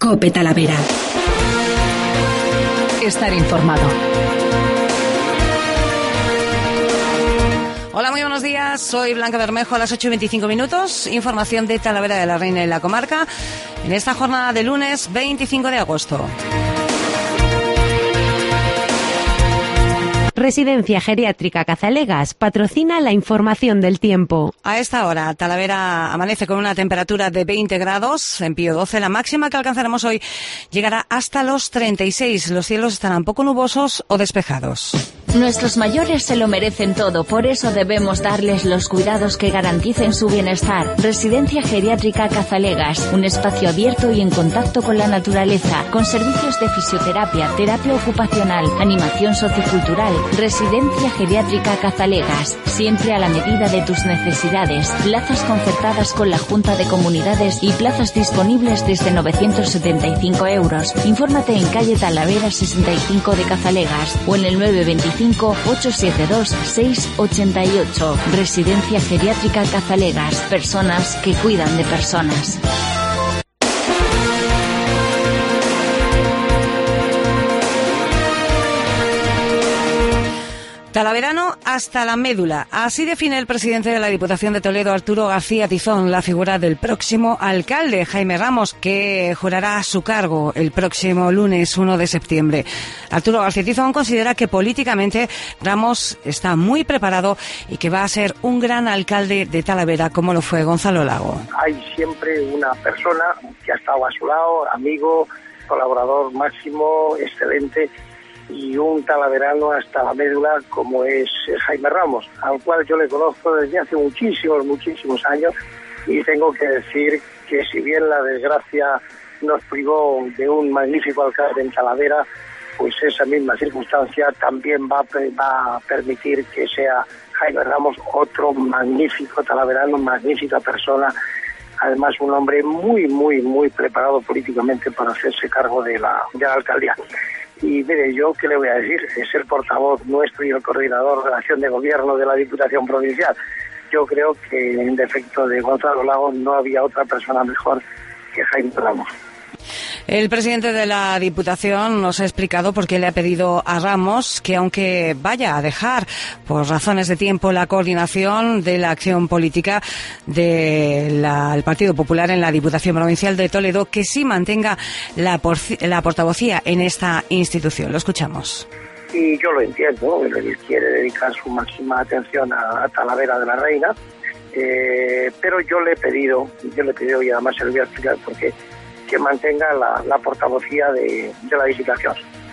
COPE Talavera. Estar informado. Hola, muy buenos días. Soy Blanca Bermejo, a las 8:25. Información de Talavera de la Reina y la comarca en esta jornada de lunes 25 de agosto. Residencia Geriátrica Cazalegas patrocina la información del tiempo. A esta hora, Talavera amanece con una temperatura de 20 grados, en Pío 12. La máxima que alcanzaremos hoy llegará hasta los 36. Los cielos estarán poco nubosos o despejados. Nuestros mayores se lo merecen todo, por eso debemos darles los cuidados que garanticen su bienestar. Residencia Geriátrica Cazalegas, un espacio abierto y en contacto con la naturaleza, con servicios de fisioterapia, terapia ocupacional, animación sociocultural. Residencia Geriátrica Cazalegas, siempre a la medida de tus necesidades. Plazas concertadas con la Junta de Comunidades y plazas disponibles desde 975 euros. Infórmate en calle Talavera 65 de Cazalegas o en el 925-872-688. Residencia Geriátrica Cazalegas, personas que cuidan de personas. Talaverano hasta la médula. Así define el presidente de la Diputación de Toledo, Arturo García Tizón, la figura del próximo alcalde, Jaime Ramos, que jurará su cargo el próximo lunes 1 de septiembre. Arturo García Tizón considera que políticamente Ramos está muy preparado y que va a ser un gran alcalde de Talavera, como lo fue Gonzalo Lago. Hay siempre una persona que ha estado a su lado, amigo, colaborador máximo, excelente, y un talaverano hasta la médula como es Jaime Ramos, al cual yo le conozco desde hace muchísimos años, y tengo que decir que si bien la desgracia nos privó de un magnífico alcalde en Talavera, pues esa misma circunstancia también va a permitir que sea Jaime Ramos otro magnífico talaverano, magnífica persona, además un hombre muy preparado políticamente para hacerse cargo de la alcaldía. Y mire, yo qué le voy a decir, es el portavoz nuestro y el coordinador de la acción de gobierno de la Diputación Provincial. Yo creo que en defecto de Gonzalo Lago no había otra persona mejor que Jaime Ramos. El presidente de la Diputación nos ha explicado por qué le ha pedido a Ramos que, aunque vaya a dejar por razones de tiempo la coordinación de la acción política del Partido Popular en la Diputación Provincial de Toledo, que sí mantenga la portavocía en esta institución. Lo escuchamos. Y yo lo entiendo, él quiere dedicar su máxima atención a Talavera de la Reina, pero yo le he pedido, y además se lo voy a explicar por qué, que mantenga la portavocía de la Diputación.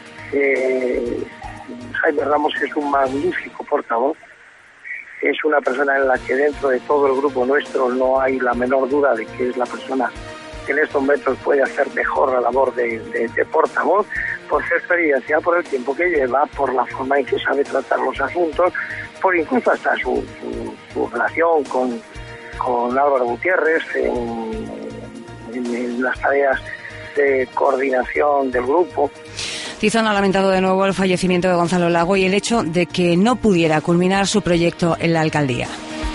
Jaime Ramos es un magnífico portavoz, es una persona en la que dentro de todo el grupo nuestro no hay la menor duda de que es la persona que en estos momentos puede hacer mejor la labor de portavoz, por su experiencia, por el tiempo que lleva, por la forma en que sabe tratar los asuntos, por incluso hasta su relación con Álvaro Gutiérrez en las tareas de coordinación del grupo. Tizón ha lamentado de nuevo el fallecimiento de Gonzalo Lago y el hecho de que no pudiera culminar su proyecto en la alcaldía.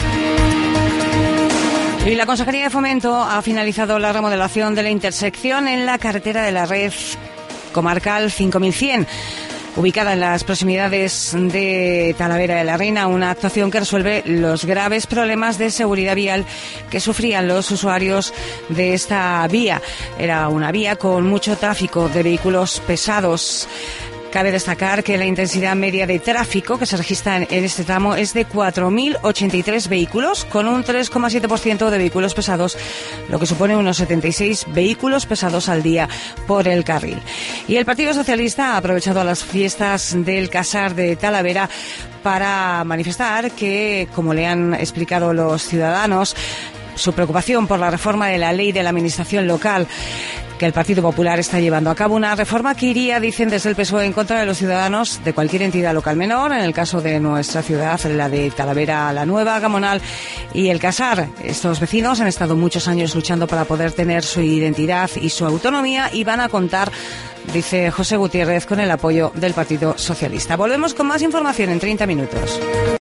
Y la Consejería de Fomento ha finalizado la remodelación de la intersección en la carretera de la red comarcal 5100. Ubicada en las proximidades de Talavera de la Reina, una actuación que resuelve los graves problemas de seguridad vial que sufrían los usuarios de esta vía. Era una vía con mucho tráfico de vehículos pesados. Cabe destacar que la intensidad media de tráfico que se registra en este tramo es de 4.083 vehículos, con un 3,7% de vehículos pesados, lo que supone unos 76 vehículos pesados al día por el carril. Y el Partido Socialista ha aprovechado las fiestas del Casar de Talavera para manifestar que, como le han explicado los ciudadanos, su preocupación por la reforma de la ley de la administración local, que el Partido Popular está llevando a cabo, una reforma que iría, dicen desde el PSOE, en contra de los ciudadanos de cualquier entidad local menor, en el caso de nuestra ciudad, la de Talavera la Nueva, Gamonal y el Casar. Estos vecinos han estado muchos años luchando para poder tener su identidad y su autonomía y van a contar, dice José Gutiérrez, con el apoyo del Partido Socialista. Volvemos con más información en 30 minutos.